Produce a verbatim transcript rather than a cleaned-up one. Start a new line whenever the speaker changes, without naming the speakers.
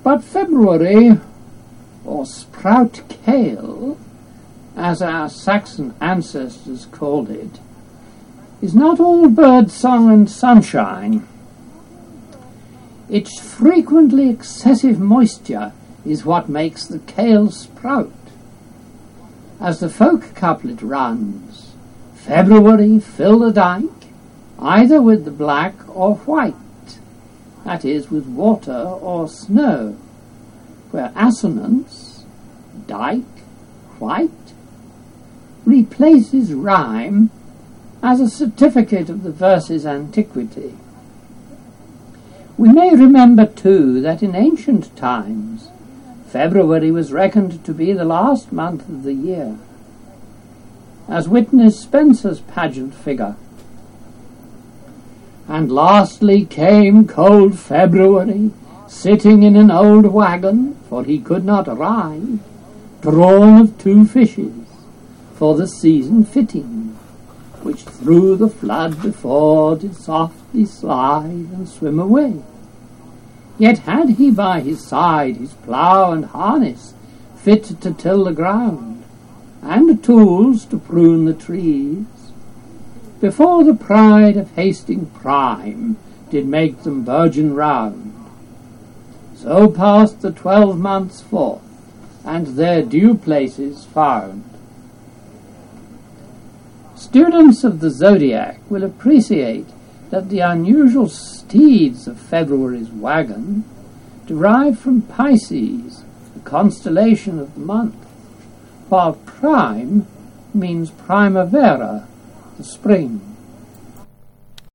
But February, or sprout kale, as our Saxon ancestors called it, is not all bird song and sunshine. Its frequently excessive moisture is what makes the kale sprout. As the folk couplet runs, February fill the dike, either with the black or white, that is, with water or snow, where assonance, dike, white, replaces rhyme as a certificate of the verse's antiquity. We may remember, too, that in ancient times February was reckoned to be the last month of the year, as witness Spenser's pageant figure. And lastly came cold February, sitting in an old wagon, for he could not ride, drawn of two fishes, for the season fitting, which through the flood before did softly slide and swim away. Yet had he by his side his plough and harness, fit to till the ground, and tools to prune the trees, before the pride of hasting prime did make them burgeon round. So passed the twelve months forth, and their due places found. Students of the zodiac will appreciate that the unusual steeds of February's wagon derive from Pisces, the constellation of the month, while prime means primavera, the spring.